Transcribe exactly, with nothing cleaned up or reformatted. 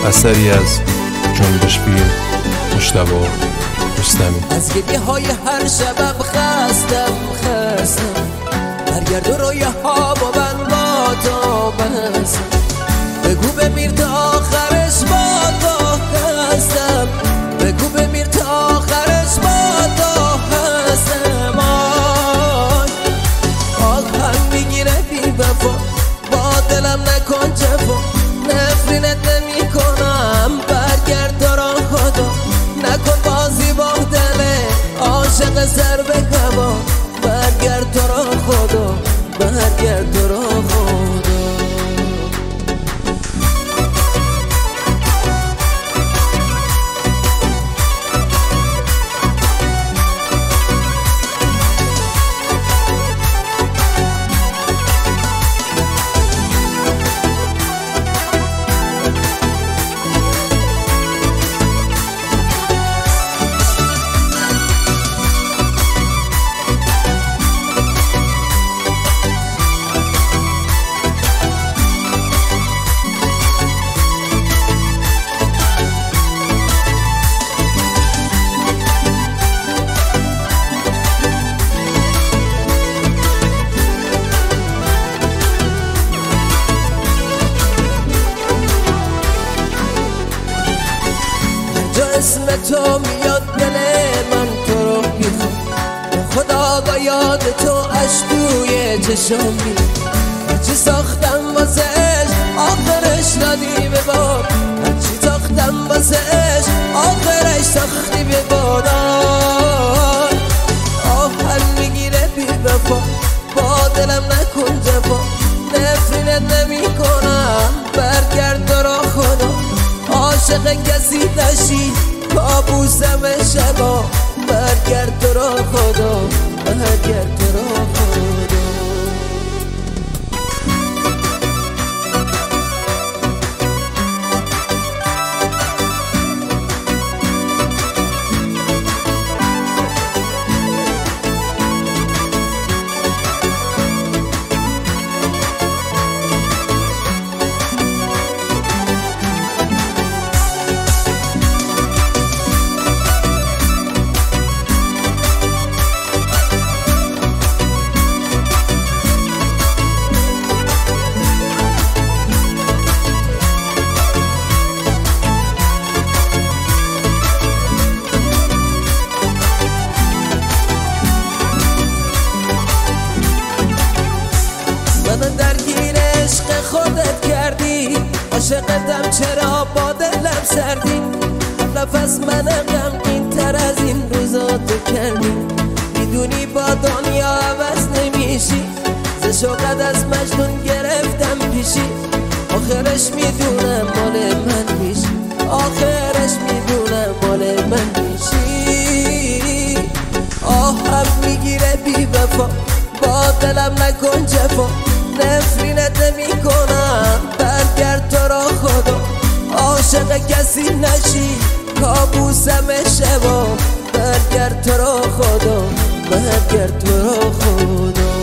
اثری از جنبش فیلم مجتبی رستمی. از گریه های هر شبم خستم خستم برگرد و رویه ها با من با تو بستم بگو بمیر تا آخرش با تو هستم بگو بمیر تا آخرش با تو هستم آی آخر میگیره بی وفا با دلم نکن جفا نفرینت نمی کنم برگرد تو را خدا نکن بازی با دل عاشق سر به هوا برگرد تو را خدا برگرد تو را خدا. اسم تو میاد دل من تو رو میخوام خدا با یاد تو اش توی چشام میاد هرچی ساختم واسهش آخرش دادی به باد هرچی ساختم واسهش آخرش ساختی به باد آهن میگیره بی وفا با دلم نکن جفا نفرینت نمی کنم برگرد تو را خدا عاشق کسی نشی کابوسم شبا برگرد تو را خدا برگرد تو را خدا. من درگیر عشق خودت کردی عاشقتم چرا با دلم سردی نفس من غمگین تر از این روزا تو کردی میدونی با دنیا عوض نمیشی ز شوقت از مجنون گرفتم پیشی آخرش میدونم مال من میشی آخرش میدونم مال من میشی آهم میگیره بی وفا با دلم نکن جفا نفرینت نمی کنم برگرد تو را خدا عاشق کسی نشی کابوسم شبا برگرد تو را خدا برگرد تو را خدا.